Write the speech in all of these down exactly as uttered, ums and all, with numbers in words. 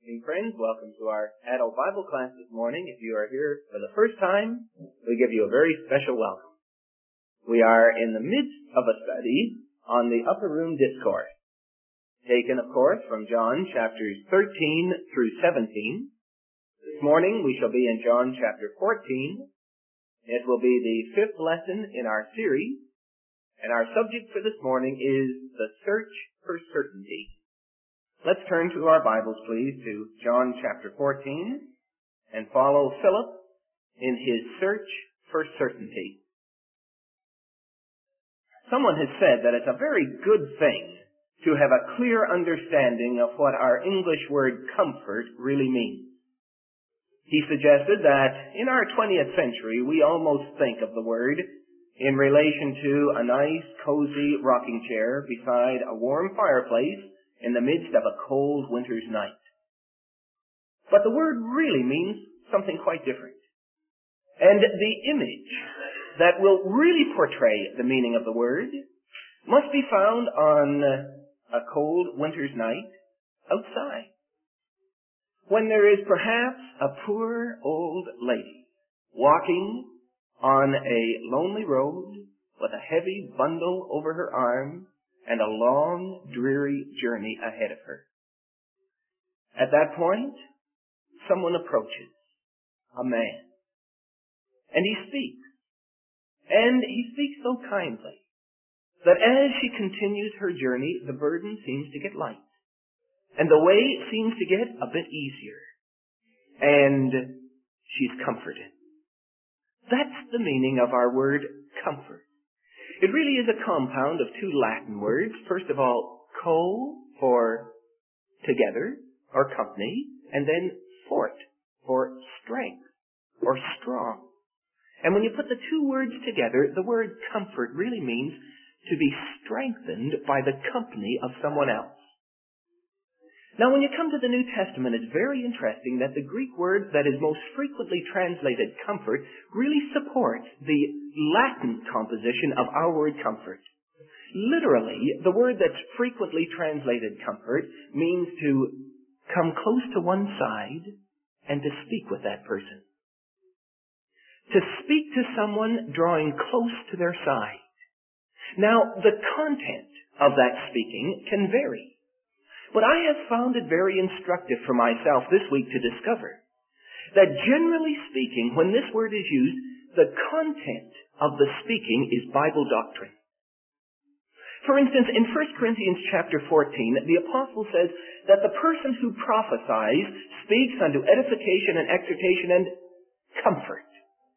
evening, friends. Welcome to our adult Bible class this morning. If you are here for the first time, we give you a very special welcome. We are in the midst of a study on the Upper Room Discourse, taken, of course, from John chapters thirteen through seventeen. This morning we shall be in John chapter fourteen. It will be the fifth lesson in our series, and our subject for this morning is the search for certainty. Let's turn to our Bibles, please, to John chapter fourteen and follow Philip in his search for certainty. Someone has said that it's a very good thing to have a clear understanding of what our English word comfort really means. He suggested that in our twentieth century, we almost think of the word in relation to a nice, cozy rocking chair beside a warm fireplace in the midst of a cold winter's night. But the word really means something quite different. And the image that will really portray the meaning of the word must be found on a cold winter's night outside, when there is perhaps a poor old lady walking on a lonely road with a heavy bundle over her arm and a long, dreary journey ahead of her. At that point, someone approaches, a man, and he speaks. And he speaks so kindly that as she continues her journey, the burden seems to get light, and the way seems to get a bit easier, and she's comforted. That's the meaning of our word comfort. It really is a compound of two Latin words. First of all, co for together or company, and then fort for strength or strong. And when you put the two words together, the word comfort really means to be strengthened by the company of someone else. Now, when you come to the New Testament, it's very interesting that the Greek word that is most frequently translated comfort really supports the Latin composition of our word comfort. Literally, the word that's frequently translated comfort means to come close to one side and to speak with that person. To speak to someone drawing close to their side. Now, the content of that speaking can vary. But I have found it very instructive for myself this week to discover that generally speaking, when this word is used, the content of the speaking is Bible doctrine. For instance, in First Corinthians chapter fourteen, the apostle says that the person who prophesies speaks unto edification and exhortation and comfort.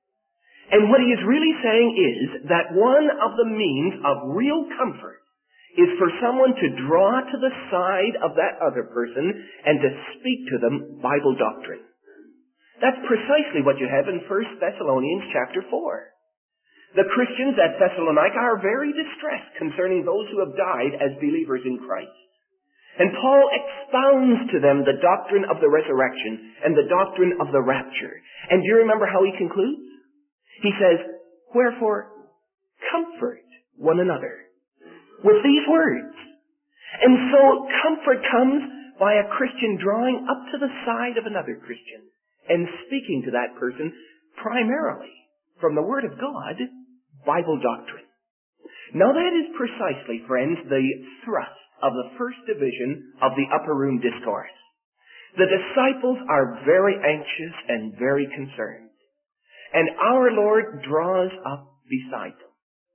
And what he is really saying is that one of the means of real comfort is for someone to draw to the side of that other person and to speak to them Bible doctrine. That's precisely what you have in First Thessalonians chapter four. The Christians at Thessalonica are very distressed concerning those who have died as believers in Christ. And Paul expounds to them the doctrine of the resurrection and the doctrine of the rapture. And do you remember how he concludes? He says, "Wherefore, comfort one another with these words." And so comfort comes by a Christian drawing up to the side of another Christian and speaking to that person primarily from the Word of God, Bible doctrine. Now that is precisely, friends, the thrust of the first division of the Upper Room Discourse. The disciples are very anxious and very concerned. And our Lord draws up beside them.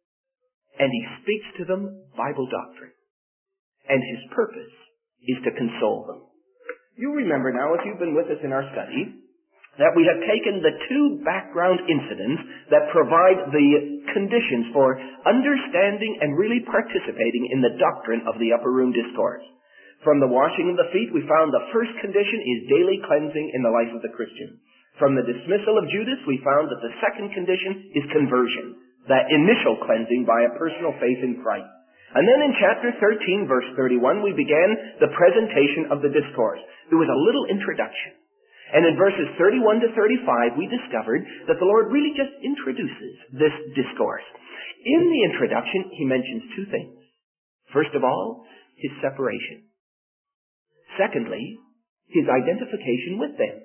And he speaks to them Bible doctrine. And his purpose is to console them. You remember now, if you've been with us in our study, that we have taken the two background incidents that provide the conditions for understanding and really participating in the doctrine of the Upper Room Discourse. From the washing of the feet, we found the first condition is daily cleansing in the life of the Christian. From the dismissal of Judas, we found that the second condition is conversion. That initial cleansing by a personal faith in Christ. And then in chapter thirteen, verse thirty-one, we began the presentation of the discourse. There was a little introduction. And in verses thirty-one to thirty-five, we discovered that the Lord really just introduces this discourse. In the introduction, he mentions two things. First of all, his separation. Secondly, his identification with them.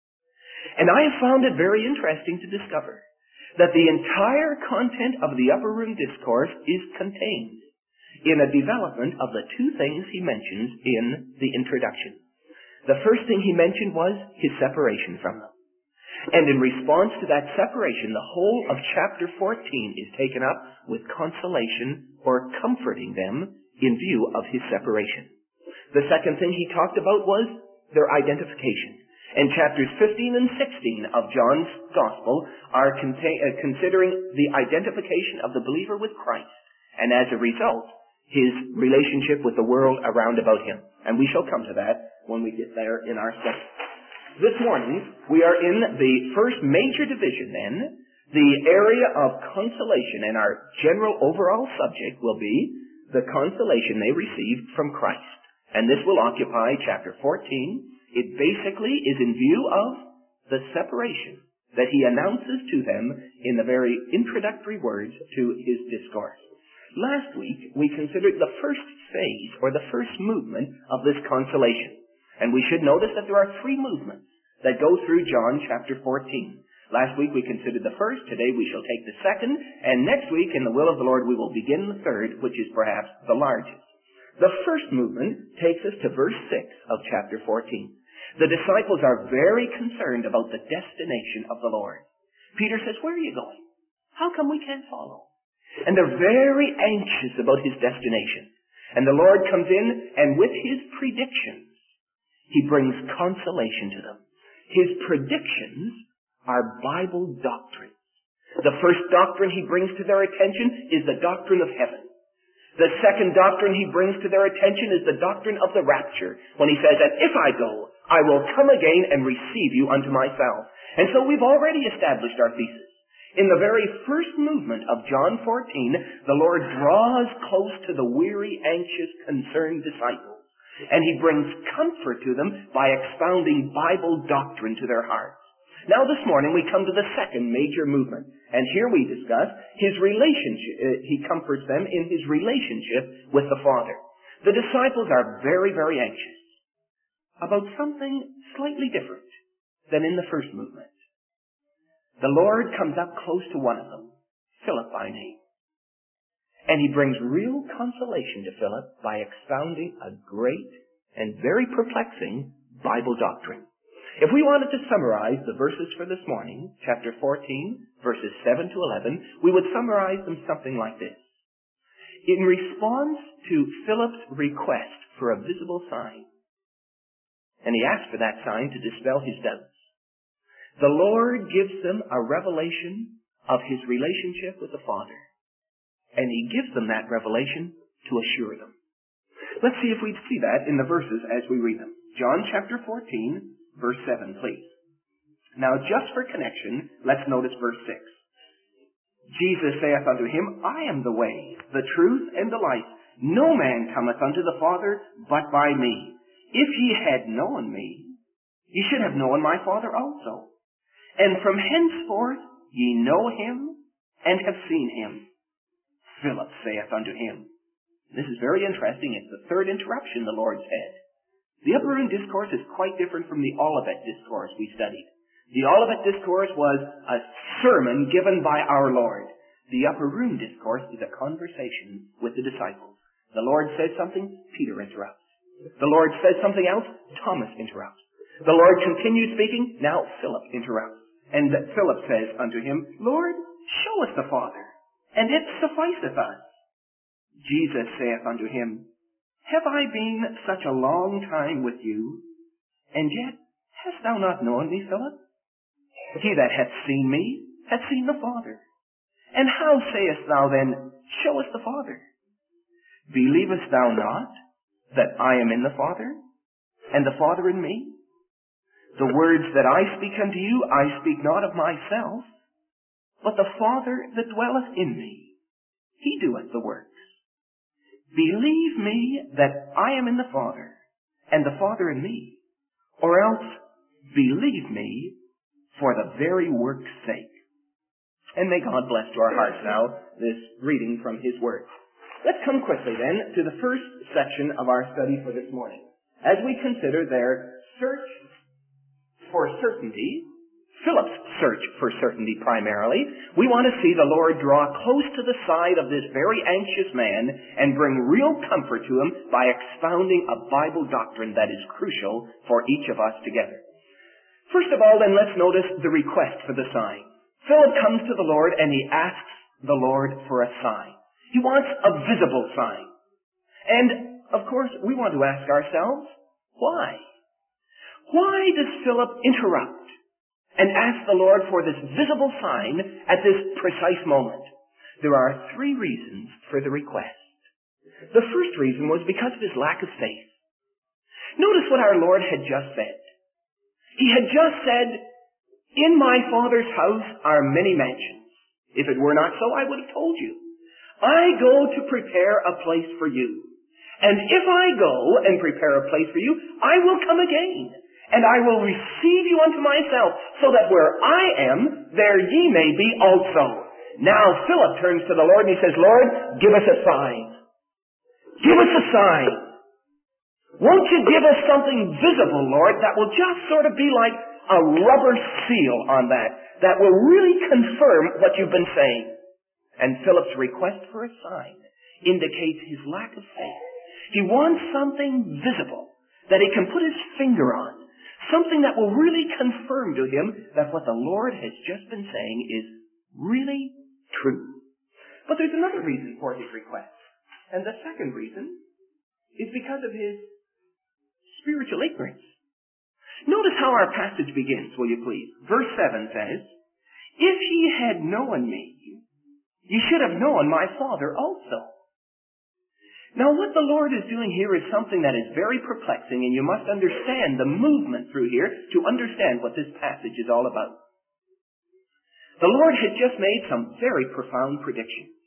And I have found it very interesting to discover that the entire content of the Upper Room Discourse is contained in a development of the two things he mentions in the introduction. The first thing he mentioned was his separation from them. And in response to that separation, the whole of chapter fourteen is taken up with consolation or comforting them in view of his separation. The second thing he talked about was their identification. And chapters fifteen and sixteen of John's Gospel are contain, uh, considering the identification of the believer with Christ, and as a result, his relationship with the world around about him. And we shall come to that when we get there in our study. This morning, we are in the first major division then, the area of consolation, and our general overall subject will be the consolation they received from Christ. And this will occupy chapter fourteen. It basically is in view of the separation that he announces to them in the very introductory words to his discourse. Last week, we considered the first phase, or the first movement of this consolation. And we should notice that there are three movements that go through John chapter fourteen. Last week we considered the first, today we shall take the second, and next week, in the will of the Lord, we will begin the third, which is perhaps the largest. The first movement takes us to verse six of chapter fourteen. The disciples are very concerned about the destination of the Lord. Peter says, "Where are you going? How come we can't follow?" And they're very anxious about his destination. And the Lord comes in, and with his predictions, he brings consolation to them. His predictions are Bible doctrines. The first doctrine he brings to their attention is the doctrine of heaven. The second doctrine he brings to their attention is the doctrine of the rapture, when he says, "And if I go, I will come again and receive you unto myself." And so we've already established our thesis. In the very first movement of John fourteen, the Lord draws close to the weary, anxious, concerned disciples, and he brings comfort to them by expounding Bible doctrine to their hearts. Now this morning we come to the second major movement, and here we discuss his relationship. Uh, he comforts them in his relationship with the Father. The disciples are very, very anxious about something slightly different than in the first movement. The Lord comes up close to one of them, Philip by name, and he brings real consolation to Philip by expounding a great and very perplexing Bible doctrine. If we wanted to summarize the verses for this morning, chapter fourteen, verses seven to eleven, we would summarize them something like this. In response to Philip's request for a visible sign, and he asked for that sign to dispel his doubts, the Lord gives them a revelation of his relationship with the Father, and he gives them that revelation to assure them. Let's see if we see that in the verses as we read them. John chapter fourteen, verse seven, please. Now, just for connection, let's notice verse six. Jesus saith unto him, I am the way, the truth, and the life. No man cometh unto the Father but by me. If ye had known me, ye should have known my Father also. And from henceforth ye know him, and have seen him. Philip saith unto him. This is very interesting. It's the third interruption the Lord said. The Upper Room Discourse is quite different from the Olivet Discourse we studied. The Olivet Discourse was a sermon given by our Lord. The Upper Room Discourse is a conversation with the disciples. The Lord says something, Peter interrupts. The Lord says something else, Thomas interrupts. The Lord continues speaking, now Philip interrupts. And Philip says unto him, Lord, show us the Father, and it sufficeth us. Jesus saith unto him, Have I been such a long time with you, and yet hast thou not known me, Philip? He that hath seen me hath seen the Father. And how sayest thou then, Show us the Father? Believest thou not that I am in the Father, and the Father in me? The words that I speak unto you, I speak not of myself, but the Father that dwelleth in me, he doeth the works. Believe me that I am in the Father, and the Father in me, or else believe me for the very work's sake. And may God bless to our hearts now this reading from his word. Let's come quickly then to the first section of our study for this morning, as we consider their search for certainty, Philip's search for certainty primarily, we want to see the Lord draw close to the side of this very anxious man and bring real comfort to him by expounding a Bible doctrine that is crucial for each of us together. First of all, then, let's notice the request for the sign. Philip comes to the Lord and he asks the Lord for a sign. He wants a visible sign. And, of course, we want to ask ourselves, why? Why does Philip interrupt and ask the Lord for this visible sign at this precise moment? There are three reasons for the request. The first reason was because of his lack of faith. Notice what our Lord had just said. He had just said, "In my Father's house are many mansions. If it were not so, I would have told you. I go to prepare a place for you. And if I go and prepare a place for you, I will come again. And I will receive you unto myself, so that where I am, there ye may be also." Now Philip turns to the Lord and he says, "Lord, give us a sign. Give us a sign. Won't you give us something visible, Lord, that will just sort of be like a rubber seal on that, that will really confirm what you've been saying?" And Philip's request for a sign indicates his lack of faith. He wants something visible that he can put his finger on. Something that will really confirm to him that what the Lord has just been saying is really true. But there's another reason for his request. And the second reason is because of his spiritual ignorance. Notice how our passage begins, will you please? Verse seven says, "If ye had known me, ye should have known my Father also." Now what the Lord is doing here is something that is very perplexing, and you must understand the movement through here to understand what this passage is all about. The Lord had just made some very profound predictions.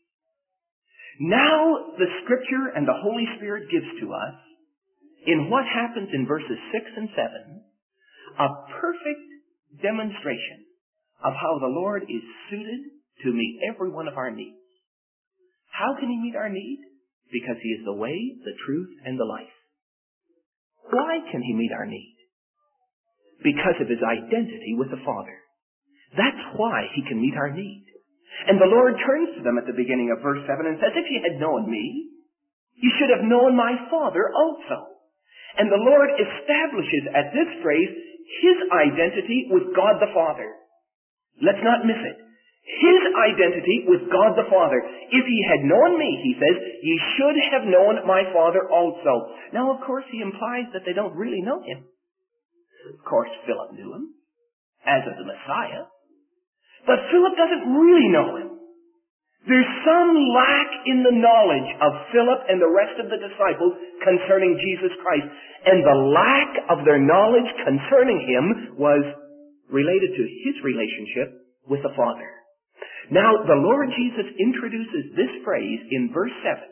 Now the Scripture and the Holy Spirit gives to us, in what happens in verses six and seven, a perfect demonstration of how the Lord is suited to meet every one of our needs. How can he meet our need? Because he is the way, the truth, and the life. Why can he meet our need? Because of his identity with the Father. That's why he can meet our need. And the Lord turns to them at the beginning of verse seven and says, "If you had known me, you should have known my Father also." And the Lord establishes at this phrase his identity with God the Father. Let's not miss it. His identity with God the Father. "If ye had known me," he says, "ye should have known my Father also." Now, of course, he implies that they don't really know him. Of course, Philip knew him, as of the Messiah. But Philip doesn't really know him. There's some lack in the knowledge of Philip and the rest of the disciples concerning Jesus Christ. And the lack of their knowledge concerning him was related to his relationship with the Father. Now, the Lord Jesus introduces this phrase in verse seven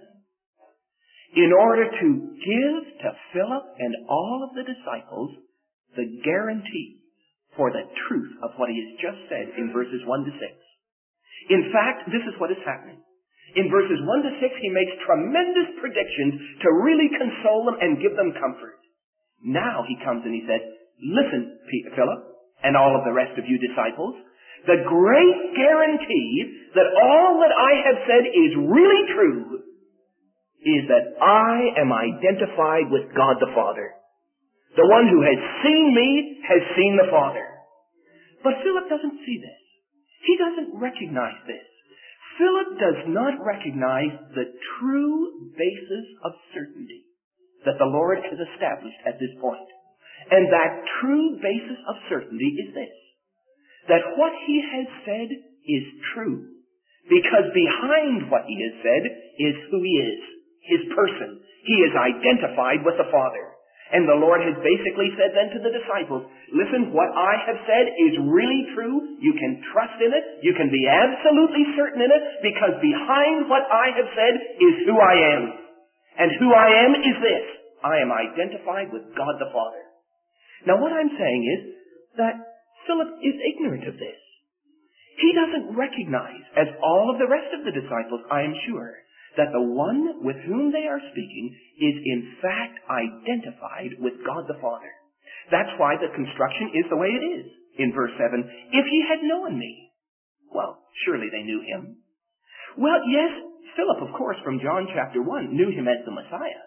in order to give to Philip and all of the disciples the guarantee for the truth of what he has just said in verses one to six. In fact, this is what is happening. In verses one to six, he makes tremendous predictions to really console them and give them comfort. Now he comes and he says, "Listen, Philip, and all of the rest of you disciples, the great guarantee that all that I have said is really true is that I am identified with God the Father. The one who has seen me has seen the Father." But Philip doesn't see this. He doesn't recognize this. Philip does not recognize the true basis of certainty that the Lord has established at this point. And that true basis of certainty is this: that what he has said is true, because behind what he has said is who he is, his person. He is identified with the Father. And the Lord has basically said then to the disciples, "Listen, what I have said is really true. You can trust in it. You can be absolutely certain in it, because behind what I have said is who I am. And who I am is this: I am identified with God the Father." Now what I'm saying is that Philip is ignorant of this. He doesn't recognize, as all of the rest of the disciples, I am sure, that the one with whom they are speaking is in fact identified with God the Father. That's why the construction is the way it is. In verse seven, if ye had known me. Well, surely they knew him. Well, yes, Philip, of course, from John chapter one, knew him as the Messiah.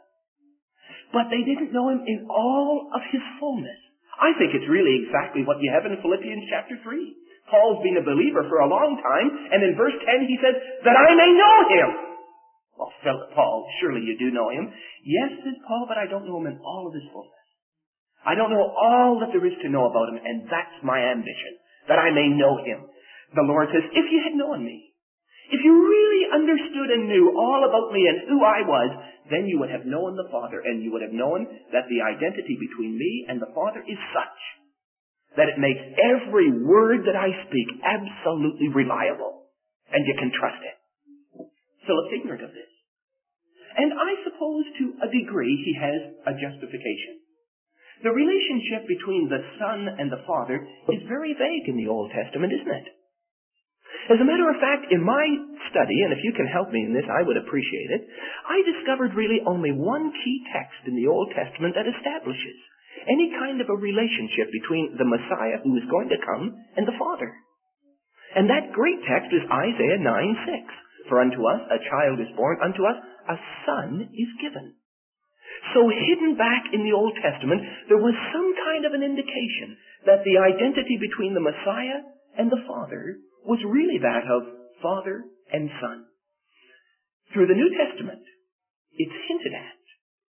But they didn't know him in all of his fullness. I think it's really exactly what you have in Philippians chapter three. Paul's been a believer for a long time, and in verse ten he says, that I may know him. Well, Philip, Paul, surely you do know him. Yes, says Paul, but I don't know him in all of his fullness. I don't know all that there is to know about him, and that's my ambition, that I may know him. The Lord says, if you had known me, if you really understood and knew all about me and who I was, then you would have known the Father, and you would have known that the identity between me and the Father is such that it makes every word that I speak absolutely reliable, and you can trust it. Philip's ignorant of this. And I suppose to a degree he has a justification. The relationship between the Son and the Father is very vague in the Old Testament, isn't it? As a matter of fact, in my study, and if you can help me in this, I would appreciate it, I discovered really only one key text in the Old Testament that establishes any kind of a relationship between the Messiah who is going to come and the Father. And that great text is Isaiah nine six. For unto us a child is born, unto us a son is given. So hidden back in the Old Testament, there was some kind of an indication that the identity between the Messiah and the Father was really that of Father and Son. Through the New Testament, it's hinted at.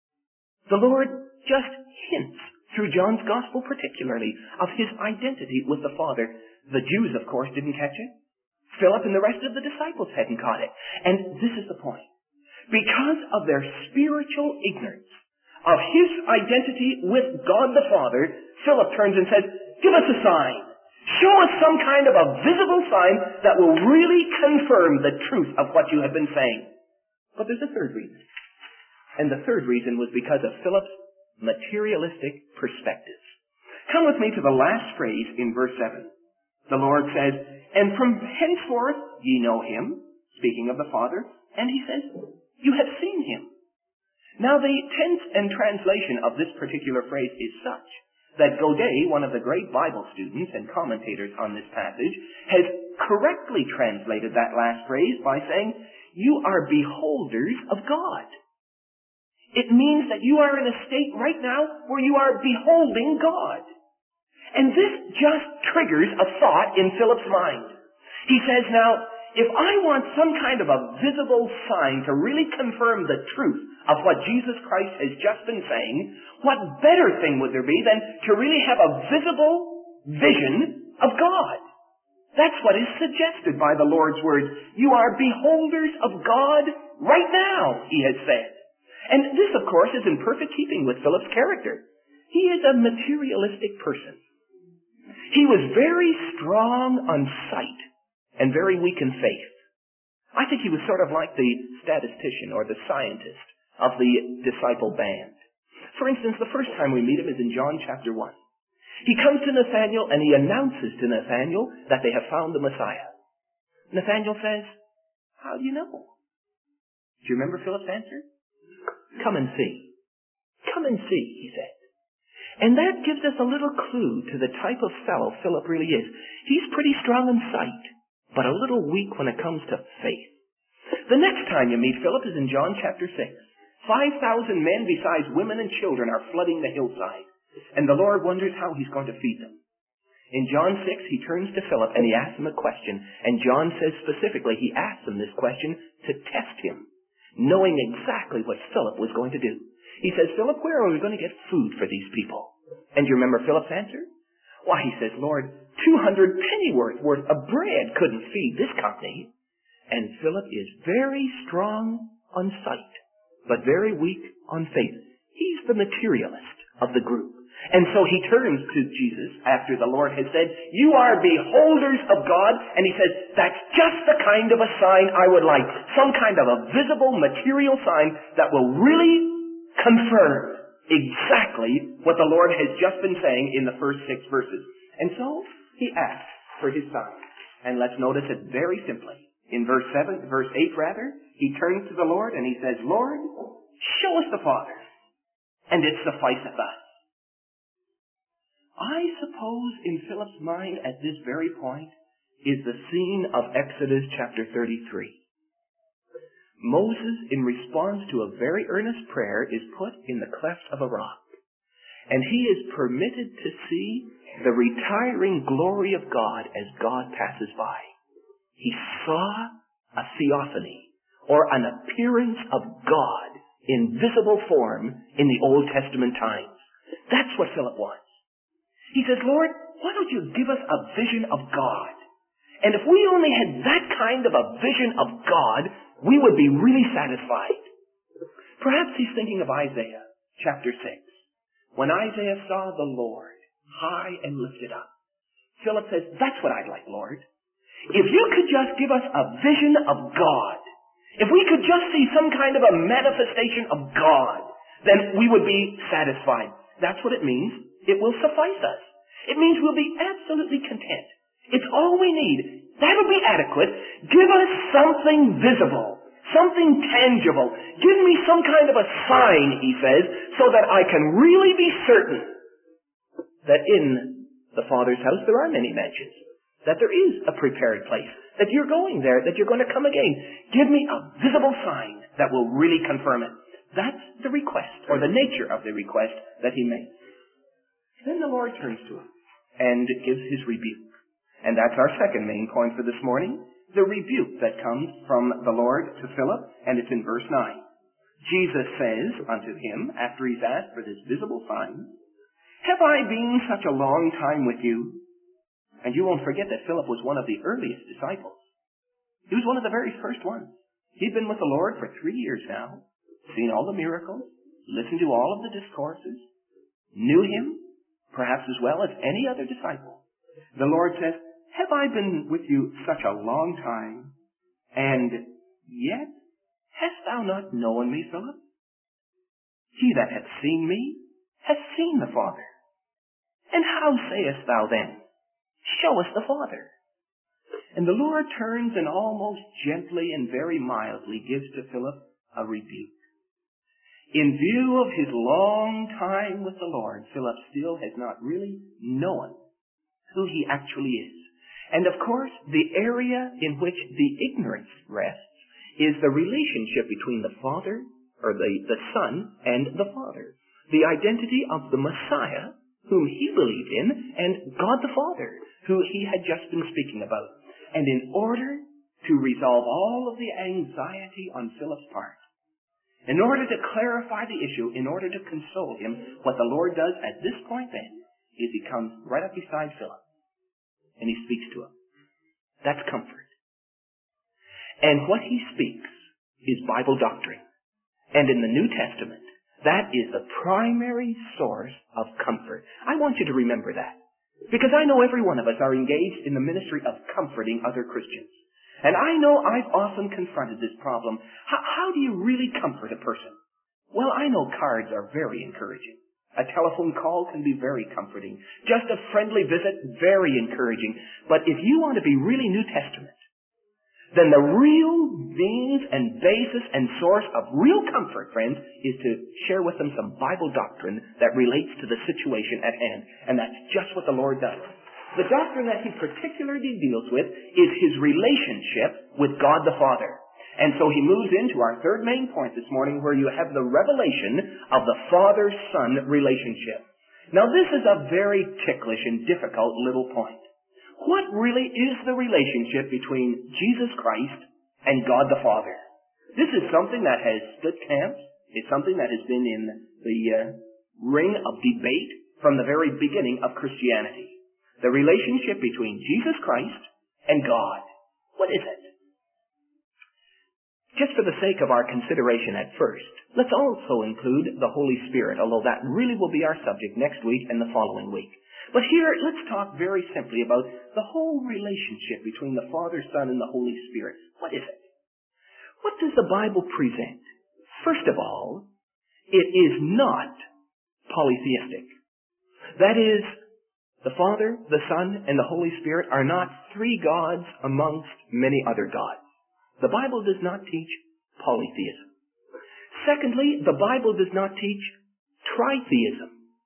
The Lord just hints, through John's Gospel particularly, of his identity with the Father. The Jews, of course, didn't catch it. Philip and the rest of the disciples hadn't caught it. And this is the point. Because of their spiritual ignorance of his identity with God the Father, Philip turns and says, give us a sign. Show us some kind of a visible sign that will really confirm the truth of what you have been saying. But there's a third reason. And the third reason was because of Philip's materialistic perspective. Come with me to the last phrase in verse seven. The Lord says, and from henceforth ye know him, speaking of the Father, and he says, you have seen him. Now the tense and translation of this particular phrase is such that Godet, one of the great Bible students and commentators on this passage, has correctly translated that last phrase by saying, you are beholders of God. It means that you are in a state right now where you are beholding God. And this just triggers a thought in Philip's mind. He says, now, if I want some kind of a visible sign to really confirm the truth of what Jesus Christ has just been saying, what better thing would there be than to really have a visible vision of God? That's what is suggested by the Lord's words. You are beholders of God right now, he has said. And this, of course, is in perfect keeping with Philip's character. He is a materialistic person. He was very strong on sight and very weak in faith. I think he was sort of like the statistician or the scientist of the disciple band. For instance, the first time we meet him is in John chapter one. He comes to Nathanael and he announces to Nathanael that they have found the Messiah. Nathanael says, how do you know? Do you remember Philip's answer? Come and see. Come and see, he said. And that gives us a little clue to the type of fellow Philip really is. He's pretty strong in sight, but a little weak when it comes to faith. The next time you meet Philip is in John chapter six. Five thousand men besides women and children are flooding the hillside, and the Lord wonders how he's going to feed them. In John six, he turns to Philip and he asks him a question, and John says specifically he asks him this question to test him, knowing exactly what Philip was going to do. He says, Philip, where are we going to get food for these people? And do you remember Philip's answer? Why, he says, Lord, two hundred pennyworth worth of bread couldn't feed this company. And Philip is very strong on sight, but very weak on faith. He's the materialist of the group. And so he turns to Jesus after the Lord has said, you are beholders of God. And he says, that's just the kind of a sign I would like. Some kind of a visible material sign that will really confirm exactly what the Lord has just been saying in the first six verses. And so he asks for his sign. And let's notice it very simply. In verse seven, verse eight rather, he turns to the Lord and he says, Lord, show us the Father, and it sufficeth us. I suppose in Philip's mind at this very point is the scene of Exodus chapter thirty-three. Moses, in response to a very earnest prayer, is put in the cleft of a rock, and he is permitted to see the retiring glory of God as God passes by. He saw a theophany, or an appearance of God in visible form in the Old Testament times. That's what Philip wants. He says, Lord, why don't you give us a vision of God? And if we only had that kind of a vision of God, we would be really satisfied. Perhaps he's thinking of Isaiah chapter six. When Isaiah saw the Lord high and lifted up, Philip says, that's what I'd like, Lord. If you could just give us a vision of God, if we could just see some kind of a manifestation of God, then we would be satisfied. That's what it means. It will suffice us. It means we'll be absolutely content. It's all we need. That'll be adequate. Give us something visible, something tangible. Give me some kind of a sign, he says, so that I can really be certain that in the Father's house there are many mansions, that there is a prepared place, that you're going there, that you're going to come again. Give me a visible sign that will really confirm it. That's the request, or the nature of the request that he makes. Then the Lord turns to him and gives his rebuke. And that's our second main point for this morning, the rebuke that comes from the Lord to Philip, and it's in verse nine. Jesus says unto him, after he's asked for this visible sign, have I been such a long time with you? And you won't forget that Philip was one of the earliest disciples. He was one of the very first ones. He'd been with the Lord for three years now, seen all the miracles, listened to all of the discourses, knew him, perhaps as well as any other disciple. The Lord says, have I been with you such a long time, and yet hast thou not known me, Philip? He that hath seen me hath seen the Father. And how sayest thou then, show us the Father? And the Lord turns and almost gently and very mildly gives to Philip a rebuke. In view of his long time with the Lord, Philip still has not really known who he actually is. And of course, the area in which the ignorance rests is the relationship between the Father, or the, the Son, and the Father. The identity of the Messiah, whom he believed in, and God the Father, who he had just been speaking about. And in order to resolve all of the anxiety on Philip's part, in order to clarify the issue, in order to console him, what the Lord does at this point then is he comes right up beside Philip and he speaks to him. That's comfort. And what he speaks is Bible doctrine. And in the New Testament, that is the primary source of comfort. I want you to remember that. Because I know every one of us are engaged in the ministry of comforting other Christians. And I know I've often confronted this problem. How, how do you really comfort a person? Well, I know cards are very encouraging. A telephone call can be very comforting. Just a friendly visit, very encouraging. But if you want to be really New Testament, then the real means and basis and source of real comfort, friends, is to share with them some Bible doctrine that relates to the situation at hand. And that's just what the Lord does. The doctrine that he particularly deals with is his relationship with God the Father. And so he moves into our third main point this morning, where you have the revelation of the Father-Son relationship. Now this is a very ticklish and difficult little point. What really is the relationship between Jesus Christ and God the Father? This is something that has stood camps. It's something that has been in the uh, ring of debate from the very beginning of Christianity. The relationship between Jesus Christ and God. What is it? Just for the sake of our consideration at first, let's also include the Holy Spirit, although that really will be our subject next week and the following week. But here, let's talk very simply about the whole relationship between the Father, Son, and the Holy Spirit. What is it? What does the Bible present? First of all, it is not polytheistic. That is, the Father, the Son, and the Holy Spirit are not three gods amongst many other gods. The Bible does not teach polytheism. Secondly, the Bible does not teach tritheism.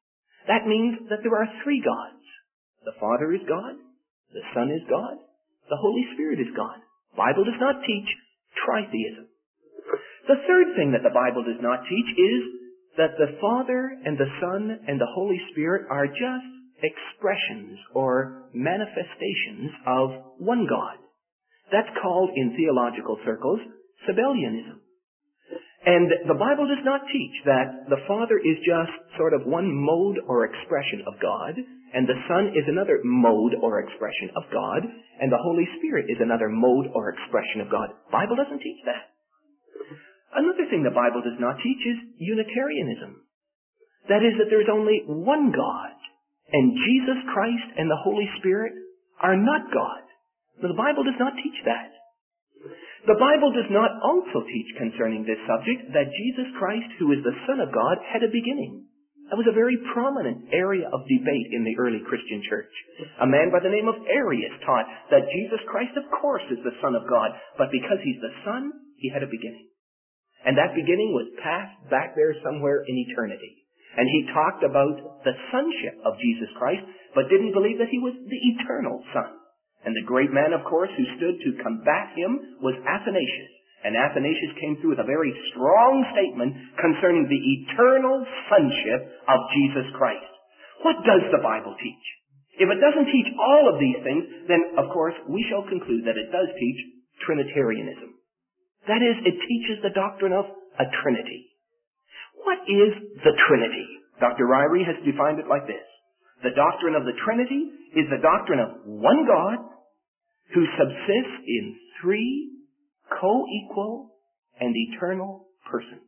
That means that there are three gods. The Father is God, the Son is God, the Holy Spirit is God. The Bible does not teach tritheism. The third thing that the Bible does not teach is that the Father and the Son and the Holy Spirit are just expressions or manifestations of one God. That's called in theological circles Sabellianism. And the Bible does not teach that the Father is just sort of one mode or expression of God, and the Son is another mode or expression of God, and the Holy Spirit is another mode or expression of God. The Bible doesn't teach that. Another thing the Bible does not teach is Unitarianism. That is, that there's only one God, and Jesus Christ and the Holy Spirit are not God. Now, the Bible does not teach that. The Bible does not also teach concerning this subject that Jesus Christ, who is the Son of God, had a beginning. That was a very prominent area of debate in the early Christian church. A man by the name of Arius taught that Jesus Christ, of course, is the Son of God, but because he's the Son, he had a beginning. And that beginning was passed back there somewhere in eternity. And he talked about the sonship of Jesus Christ, but didn't believe that he was the eternal Son. And the great man, of course, who stood to combat him was Athanasius. And Athanasius came through with a very strong statement concerning the eternal sonship of Jesus Christ. What does the Bible teach? If it doesn't teach all of these things, then, of course, we shall conclude that it does teach Trinitarianism. That is, it teaches the doctrine of a Trinity. What is the Trinity? Doctor Ryrie has defined it like this. The doctrine of the Trinity is the doctrine of one God who subsists in three co-equal and eternal persons.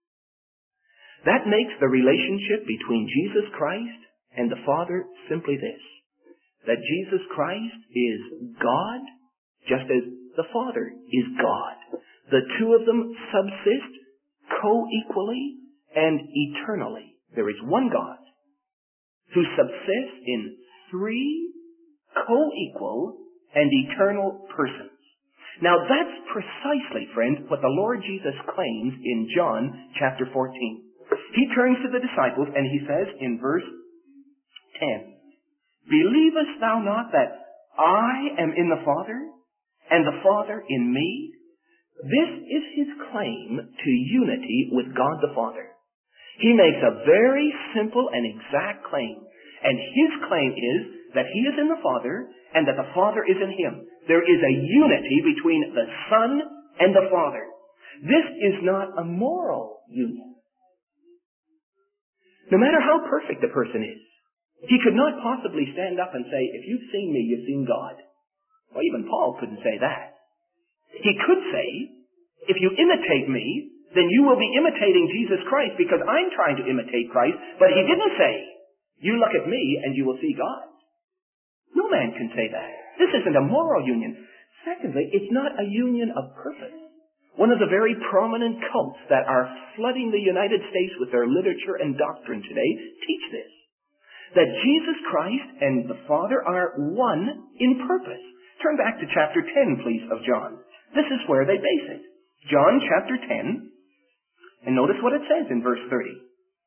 That makes the relationship between Jesus Christ and the Father simply this, that Jesus Christ is God just as the Father is God. The two of them subsist co-equally and eternally. There is one God who subsists in three co-equal and eternal persons. Now that's precisely, friends, what the Lord Jesus claims in John chapter fourteen. He turns to the disciples and he says in verse ten, "Believest thou not that I am in the Father, and the Father in me?" This is his claim to unity with God the Father. He makes a very simple and exact claim. And his claim is that he is in the Father and that the Father is in him. There is a unity between the Son and the Father. This is not a moral union. No matter how perfect a person is, he could not possibly stand up and say, "If you've seen me, you've seen God." Well, even Paul couldn't say that. He could say, "If you imitate me, then you will be imitating Jesus Christ because I'm trying to imitate Christ." But he didn't say, "You look at me and you will see God." No man can say that. This isn't a moral union. Secondly, it's not a union of purpose. One of the very prominent cults that are flooding the United States with their literature and doctrine today teach this. That Jesus Christ and the Father are one in purpose. Turn back to chapter ten, please, of John. This is where they base it. John chapter ten, and notice what it says in verse thirty.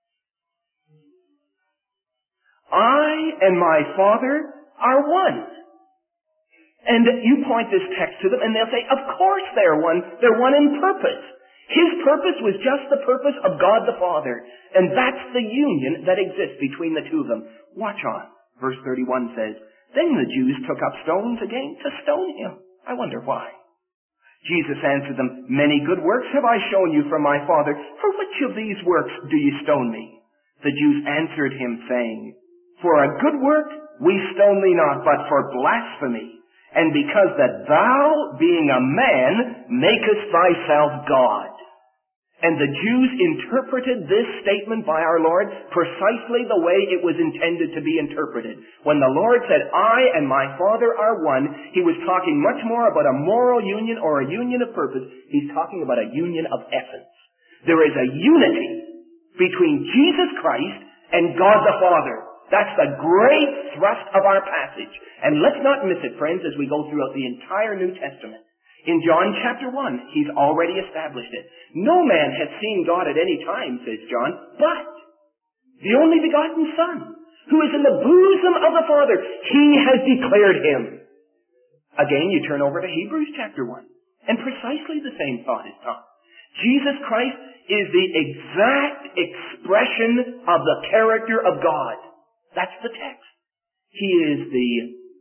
"I and my Father are one." And you point this text to them and they'll say, "Of course they're one. They're one in purpose." His purpose was just the purpose of God the Father. And that's the union that exists between the two of them. Watch on. Verse thirty-one says, "Then the Jews took up stones again to stone him." I wonder why. Jesus answered them, "Many good works have I shown you from my Father. For which of these works do you stone me?" The Jews answered him, saying, "For a good work we stone thee not, but for blasphemy, and because that thou, being a man, makest thyself God." And the Jews interpreted this statement by our Lord precisely the way it was intended to be interpreted. When the Lord said, "I and my Father are one," he was talking much more about a moral union or a union of purpose. He's talking about a union of essence. There is a unity between Jesus Christ and God the Father. That's the great thrust of our passage. And let's not miss it, friends, as we go throughout the entire New Testament. In John chapter one, he's already established it. "No man hath seen God at any time," says John, "but the only begotten Son, who is in the bosom of the Father. He has declared him. Again, you turn over to Hebrews chapter one, and precisely the same thought is taught. Jesus Christ is the exact expression of the character of God. That's the text. He is the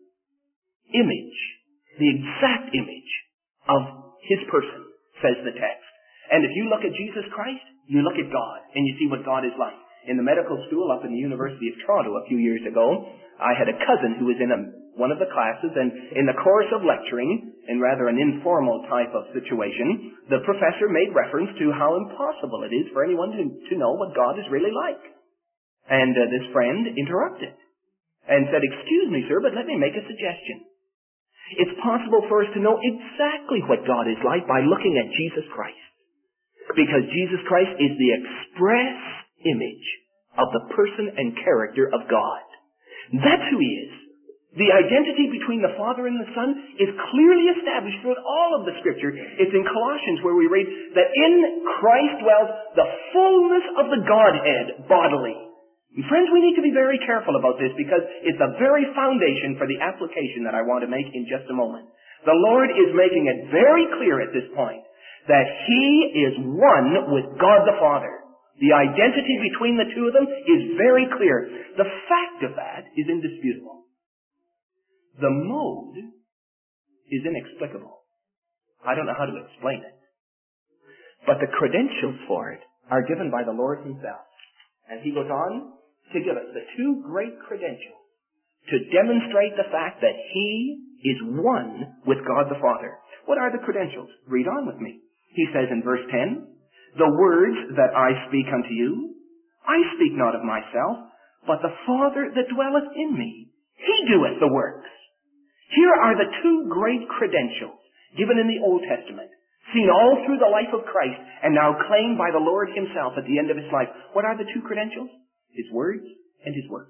image, the exact image of his person, says the text. And if you look at Jesus Christ, you look at God, and you see what God is like. In the medical school up in the University of Toronto a few years ago, I had a cousin who was in a, one of the classes, and in the course of lecturing, in rather an informal type of situation, the professor made reference to how impossible it is for anyone to, to know what God is really like. And uh, this friend interrupted and said, "Excuse me, sir, but let me make a suggestion. It's possible for us to know exactly what God is like by looking at Jesus Christ. Because Jesus Christ is the express image of the person and character of God. That's who he is. The identity between the Father and the Son is clearly established throughout all of the Scripture. It's in Colossians where we read that in Christ dwells the fullness of the Godhead bodily." And friends, we need to be very careful about this because it's the very foundation for the application that I want to make in just a moment. The Lord is making it very clear at this point that he is one with God the Father. The identity between the two of them is very clear. The fact of that is indisputable. The mode is inexplicable. I don't know how to explain it. But the credentials for it are given by the Lord himself. And he goes on to give us the two great credentials to demonstrate the fact that he is one with God the Father. What are the credentials? Read on with me. He says in verse ten, "The words that I speak unto you, I speak not of myself, but the Father that dwelleth in me, he doeth the works." Here are the two great credentials given in the Old Testament, seen all through the life of Christ, and now claimed by the Lord himself at the end of his life. What are the two credentials? His words and his works.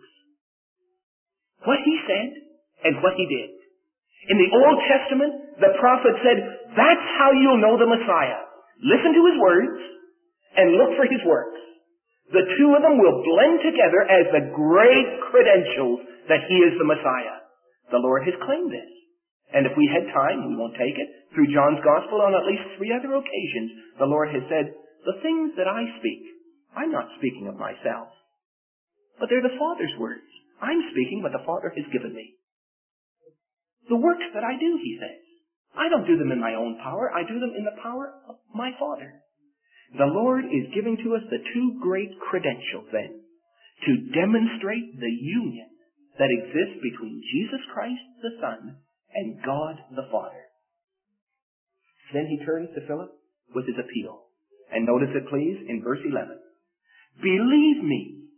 What he said and what he did. In the Old Testament, the prophet said, that's how you'll know the Messiah. Listen to his words and look for his works. The two of them will blend together as the great credentials that he is the Messiah. The Lord has claimed this. And if we had time, we won't take it, through John's Gospel on at least three other occasions, the Lord has said, the things that I speak, I'm not speaking of myself, but they're the Father's words. I'm speaking what the Father has given me. The works that I do, he says, I don't do them in my own power, I do them in the power of my Father. The Lord is giving to us the two great credentials then, to demonstrate the union that exists between Jesus Christ the Son and God the Father. Then he turns to Philip with his appeal. And notice it please in verse eleven. Believe me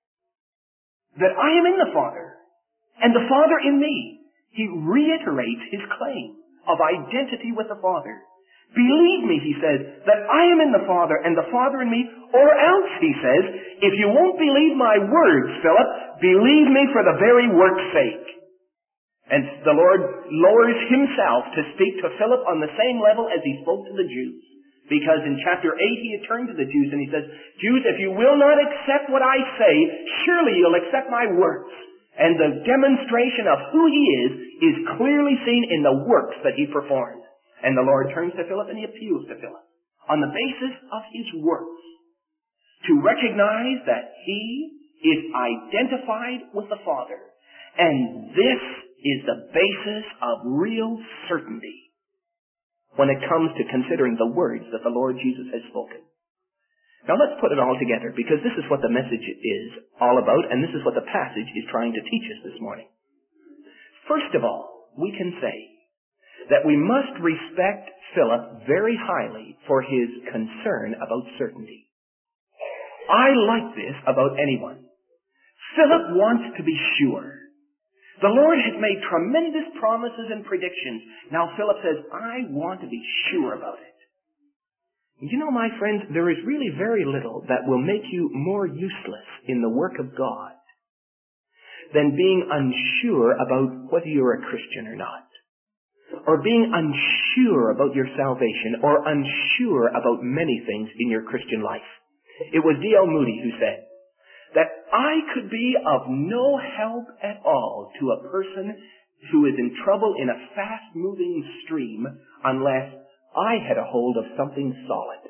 that I am in the Father and the Father in me. He reiterates his claim of identity with the Father. Believe me, he says, that I am in the Father and the Father in me, or else, he says, if you won't believe my words, Philip, believe me for the very work's sake. And the Lord lowers himself to speak to Philip on the same level as he spoke to the Jews. Because in chapter eight he had turned to the Jews and he says, Jews, if you will not accept what I say, surely you'll accept my works. And the demonstration of who he is is clearly seen in the works that he performed. And the Lord turns to Philip and he appeals to Philip on the basis of his works to recognize that he is identified with the Father. And this is the basis of real certainty when it comes to considering the words that the Lord Jesus has spoken. Now let's put it all together, because this is what the message is all about, and this is what the passage is trying to teach us this morning. First of all, we can say that we must respect Philip very highly for his concern about certainty. I like this about anyone. Philip wants to be sure. The Lord has made tremendous promises and predictions. Now Philip says, I want to be sure about it. You know, my friends, there is really very little that will make you more useless in the work of God than being unsure about whether you're a Christian or not, or being unsure about your salvation, or unsure about many things in your Christian life. It was D L Moody who said that I could be of no help at all to a person who is in trouble in a fast-moving stream unless I had a hold of something solid.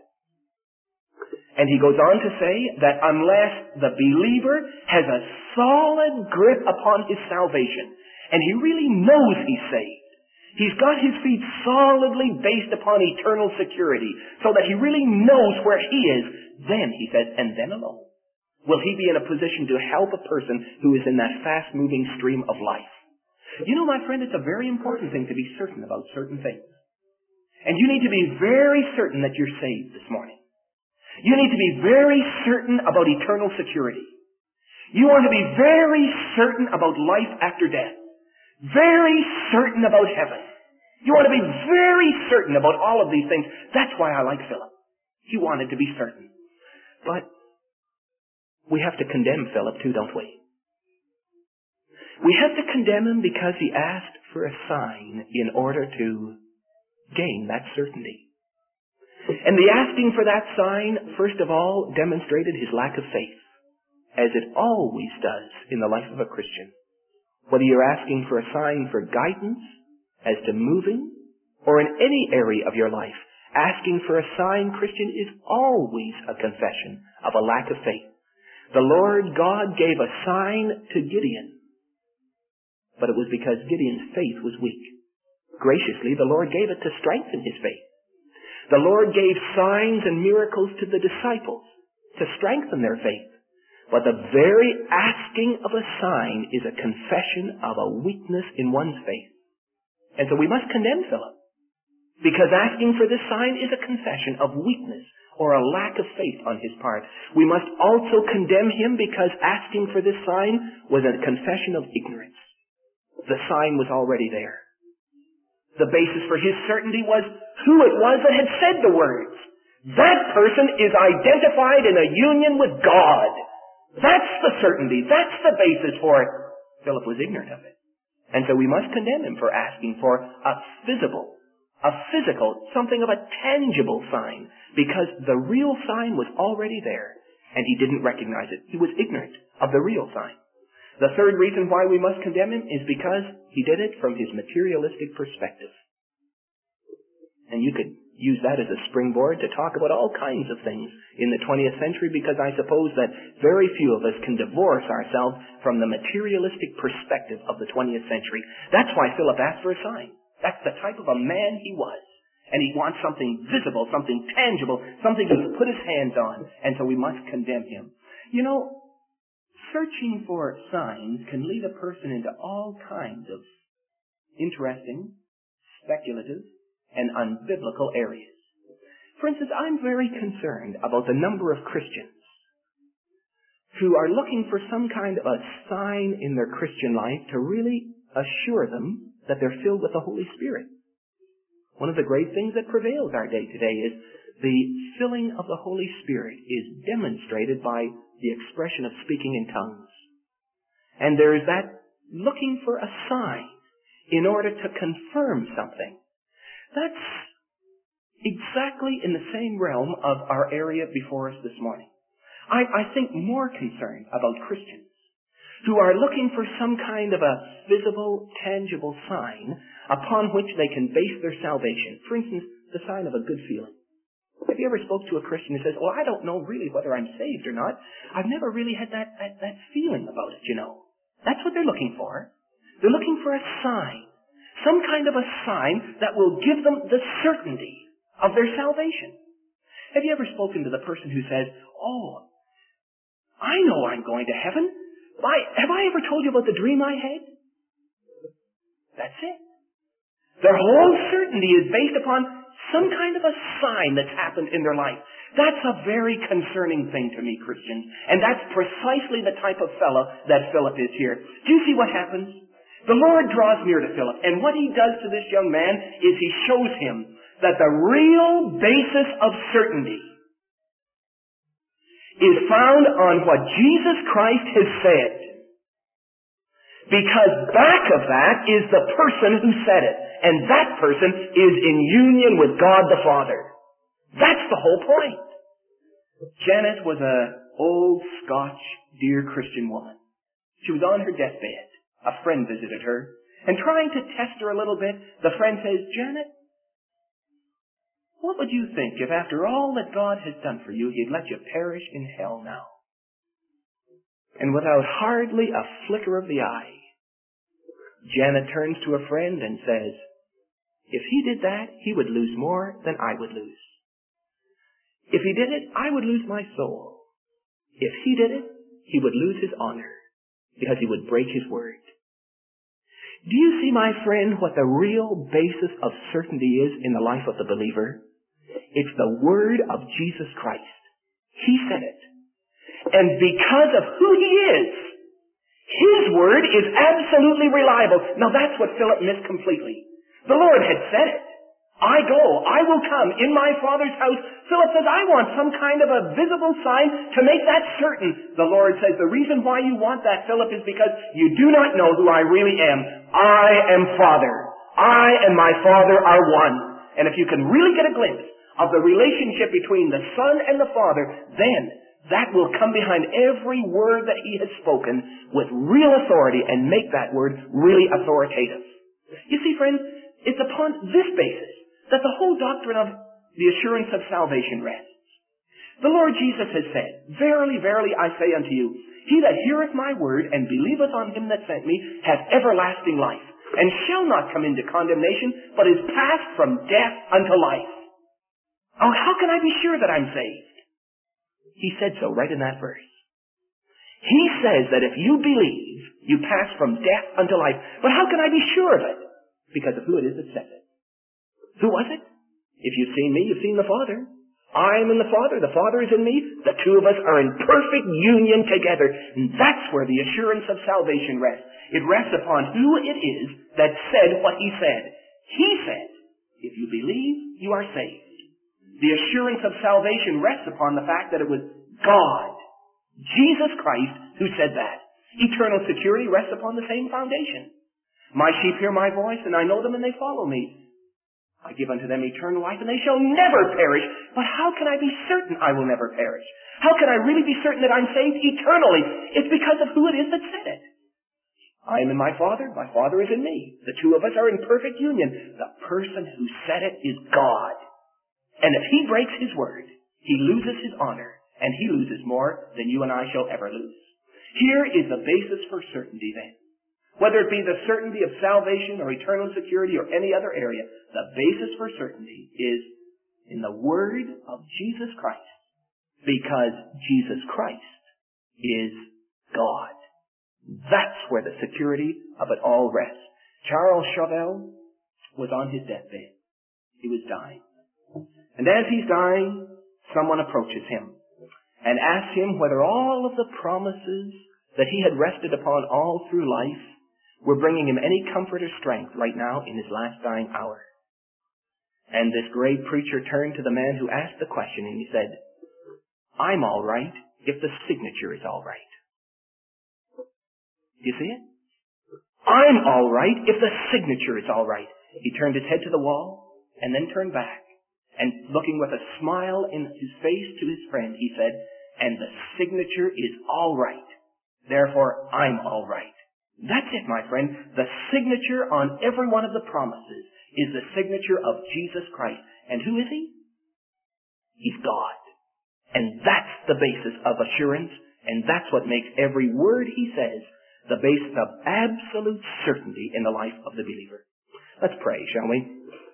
And he goes on to say that unless the believer has a solid grip upon his salvation, and he really knows he's saved, he's got his feet solidly based upon eternal security, so that he really knows where he is, then, he says, and then alone, will he be in a position to help a person who is in that fast-moving stream of life. You know, my friend, it's a very important thing to be certain about certain things. And you need to be very certain that you're saved this morning. You need to be very certain about eternal security. You want to be very certain about life after death. Very certain about heaven. You want to be very certain about all of these things. That's why I like Philip. He wanted to be certain. But we have to condemn Philip too, don't we? We have to condemn him because he asked for a sign in order to gain that certainty. And the asking for that sign, first of all, demonstrated his lack of faith, as it always does in the life of a Christian. Whether you're asking for a sign for guidance as to moving, or in any area of your life, asking for a sign, Christian, is always a confession of a lack of faith. The Lord God gave a sign to Gideon, but it was because Gideon's faith was weak. Graciously, the Lord gave it to strengthen his faith. The Lord gave signs and miracles to the disciples to strengthen their faith. But the very asking of a sign is a confession of a weakness in one's faith. And so we must condemn Philip, because asking for this sign is a confession of weakness or a lack of faith on his part. We must also condemn him because asking for this sign was a confession of ignorance. The sign was already there. The basis for his certainty was who it was that had said the words. That person is identified in a union with God. That's the certainty. That's the basis for it. Philip was ignorant of it. And so we must condemn him for asking for a visible, a physical, something of a tangible sign, because the real sign was already there, and he didn't recognize it. He was ignorant of the real sign. The third reason why we must condemn him is because he did it from his materialistic perspective. And you could use that as a springboard to talk about all kinds of things in the twentieth century, because I suppose that very few of us can divorce ourselves from the materialistic perspective of the twentieth century. That's why Philip asked for a sign. That's the type of a man he was. And he wants something visible, something tangible, something he can put his hands on. And so we must condemn him. You know, searching for signs can lead a person into all kinds of interesting, speculative, and unbiblical areas. For instance, I'm very concerned about the number of Christians who are looking for some kind of a sign in their Christian life to really assure them that they're filled with the Holy Spirit. One of the great things that prevails our day today is the filling of the Holy Spirit is demonstrated by the expression of speaking in tongues. And there is that looking for a sign in order to confirm something. That's exactly in the same realm of our area before us this morning. I, I think more concerned about Christians who are looking for some kind of a visible, tangible sign upon which they can base their salvation. For instance, the sign of a good feeling. Have you ever spoke to a Christian who says, well, I don't know really whether I'm saved or not. I've never really had that, that, that feeling about it, you know. That's what they're looking for. They're looking for a sign. Some kind of a sign that will give them the certainty of their salvation. Have you ever spoken to the person who says, oh, I know I'm going to heaven. I, have I ever told you about the dream I had? That's it. Their whole certainty is based upon some kind of a sign that's happened in their life. That's a very concerning thing to me, Christians. And that's precisely the type of fellow that Philip is here. Do you see what happens? The Lord draws near to Philip, and what he does to this young man is he shows him that the real basis of certainty is found on what Jesus Christ has said. Because back of that is the person who said it. And that person is in union with God the Father. That's the whole point. Janet was a old Scotch, dear Christian woman. She was on her deathbed. A friend visited her, and trying to test her a little bit, the friend says, Janet, what would you think if after all that God has done for you, He'd let you perish in hell now? And without hardly a flicker of the eye, Janet turns to a friend and says, if He did that, He would lose more than I would lose. If He did it, I would lose my soul. If He did it, He would lose His honor, because He would break His word. Do you see, my friend, what the real basis of certainty is in the life of the believer? It's the word of Jesus Christ. He said it. And because of who He is, His word is absolutely reliable. Now that's what Philip missed completely. The Lord had said it. I go, I will come in my Father's house. Philip says, I want some kind of a visible sign to make that certain. The Lord says, the reason why you want that, Philip, is because you do not know who I really am. I am Father. I and my Father are one. And if you can really get a glimpse of the relationship between the Son and the Father, then that will come behind every word that He has spoken with real authority and make that word really authoritative. You see, friends, it's upon this basis that the whole doctrine of the assurance of salvation rests. The Lord Jesus has said, verily, verily, I say unto you, he that heareth my word and believeth on Him that sent me hath everlasting life, and shall not come into condemnation, but is passed from death unto life. Oh, how can I be sure that I'm saved? He said so right in that verse. He says that if you believe, you pass from death unto life. But how can I be sure of it? Because of who it is that says it. Who was it? If you've seen me, you've seen the Father. I am in the Father. The Father is in me. The two of us are in perfect union together. And that's where the assurance of salvation rests. It rests upon who it is that said what He said. He said, if you believe, you are saved. The assurance of salvation rests upon the fact that it was God, Jesus Christ, who said that. Eternal security rests upon the same foundation. My sheep hear my voice, and I know them, and they follow me. I give unto them eternal life, and they shall never perish. But how can I be certain I will never perish? How can I really be certain that I'm saved eternally? It's because of who it is that said it. I am in my Father, my Father is in me. The two of us are in perfect union. The person who said it is God. And if He breaks His word, He loses His honor, and He loses more than you and I shall ever lose. Here is the basis for certainty then. Whether it be the certainty of salvation or eternal security or any other area, the basis for certainty is in the word of Jesus Christ, because Jesus Christ is God. That's where the security of it all rests. Charles Chauvel was on his deathbed. He was dying. And as he's dying, someone approaches him and asks him whether all of the promises that he had rested upon all through life were bringing him any comfort or strength right now in his last dying hour. And this great preacher turned to the man who asked the question and he said, I'm all right if the signature is all right. Do you see it? I'm all right if the signature is all right. He turned his head to the wall and then turned back. And looking with a smile in his face to his friend, he said, and the signature is all right. Therefore, I'm all right. That's it, my friend. The signature on every one of the promises is the signature of Jesus Christ. And who is He? He's God. And that's the basis of assurance, and that's what makes every word He says the basis of absolute certainty in the life of the believer. Let's pray, shall we?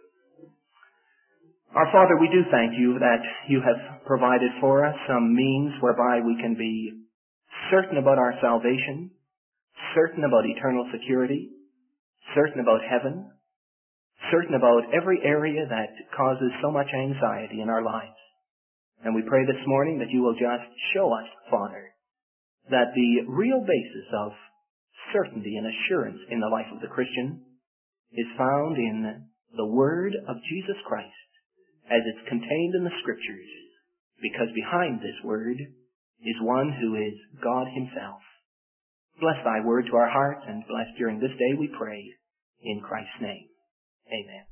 Our Father, we do thank You that You have provided for us some means whereby we can be certain about our salvation, certain about eternal security, certain about heaven, certain about every area that causes so much anxiety in our lives. And we pray this morning that You will just show us, Father, that the real basis of certainty and assurance in the life of the Christian is found in the Word of Jesus Christ as it's contained in the Scriptures, because behind this Word is one who is God Himself. Bless Thy word to our hearts, and bless during this day, we pray, in Christ's name. Amen.